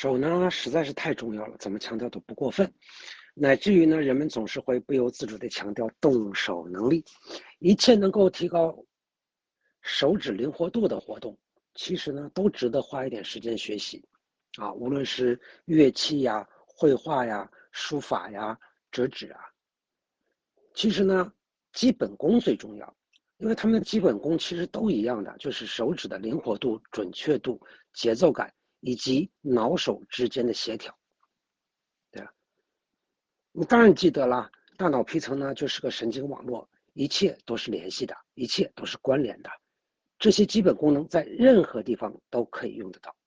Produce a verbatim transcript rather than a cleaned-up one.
手呢实在是太重要了，怎么强调都不过分，乃至于呢，人们总是会不由自主地强调动手能力，一切能够提高手指灵活度的活动，其实呢都值得花一点时间学习，啊，无论是乐器呀、绘画呀、书法呀、折纸啊，其实呢，基本功最重要，因为他们的基本功其实都一样的，就是手指的灵活度、准确度、节奏感以及脑手之间的协调。对啊，你当然记得了，大脑皮层呢就是个神经网络，一切都是联系的，一切都是关联的，这些基本功能在任何地方都可以用得到。